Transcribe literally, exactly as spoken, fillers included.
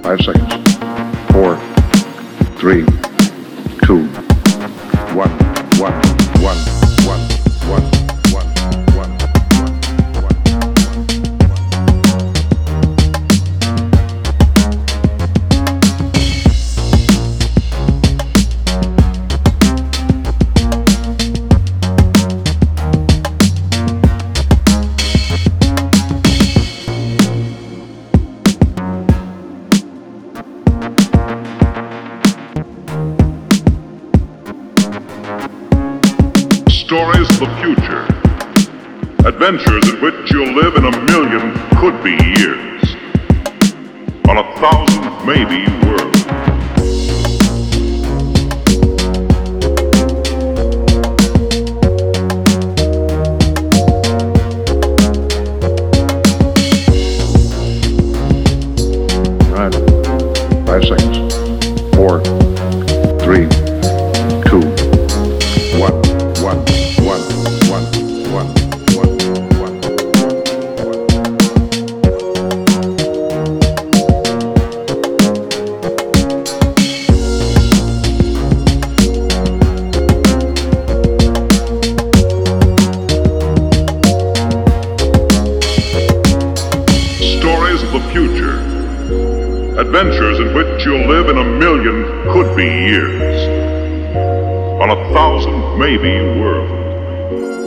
Five seconds. Four, three, two, one, one, one, one, one, one, one, one, Stories of the future. Adventures in which you'll live in a million could-be years. On a thousand maybe worlds. All right. Five seconds. Four, three, two, one, one, one, one, one, one, one, Stories of the future. Adventures in which you'll live in a million could-be years. On a thousand maybe worlds.